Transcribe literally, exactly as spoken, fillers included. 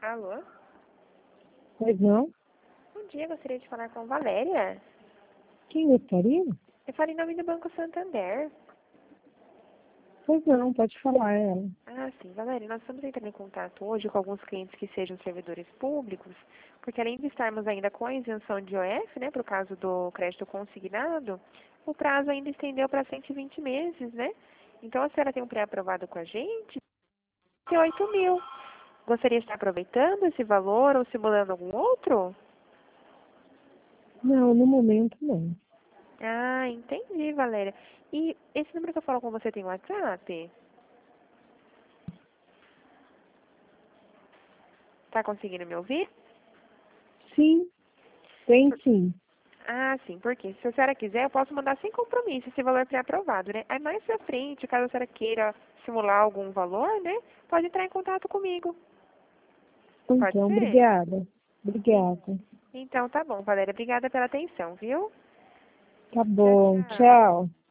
Alô? Pois não? Bom dia, gostaria de falar com Valéria. Quem gostaria? Eu falo em nome do Banco Santander. Pois não, pode falar ela. Ah, sim, Valéria, nós estamos entrando em contato hoje com alguns clientes que sejam servidores públicos, porque além de estarmos ainda com a isenção de I O F, né, por causa do crédito consignado, o prazo ainda estendeu para cento e vinte meses, né? Então a senhora tem um pré-aprovado com a gente de oito mil. Gostaria de estar aproveitando esse valor ou simulando algum outro? Não, no momento não. Ah, entendi, Valéria. E esse número que eu falo com você tem WhatsApp? Tá conseguindo me ouvir? Sim, tem sim. Ah, sim, porque se a senhora quiser, eu posso mandar sem compromisso esse valor pré-aprovado, né? Aí mais pra frente, caso a senhora queira simular algum valor, né? Pode entrar em contato comigo. Pode Então, ser? obrigada. En- Obrigada. Então tá bom, Valéria. Obrigada pela atenção, viu? Tá Tchau, bom, tchau. tchau.